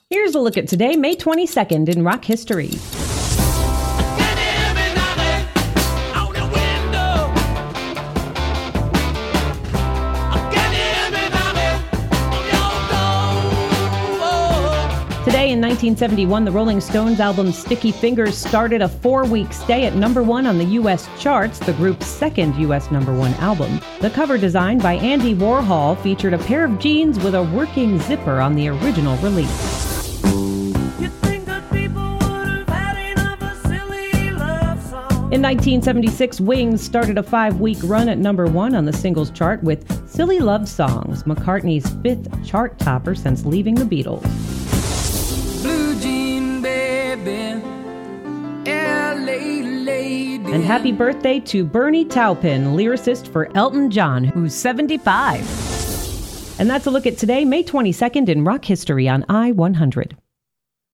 Here's a look at today, May 22nd in rock history. Today in 1971, the Rolling Stones album Sticky Fingers started a 4-week stay at number 1 on the U.S. charts, the group's second U.S. number 1 album. The cover designed by Andy Warhol featured a pair of jeans with a working zipper on the original release. In 1976, Wings started a 5-week run at number 1 on the singles chart with Silly Love Songs, McCartney's 5th chart topper since leaving the Beatles. Blue jean baby, LA lady. And happy birthday to Bernie Taupin, lyricist for Elton John, who's 75. And that's a look at today, May 22nd in rock history on I-100.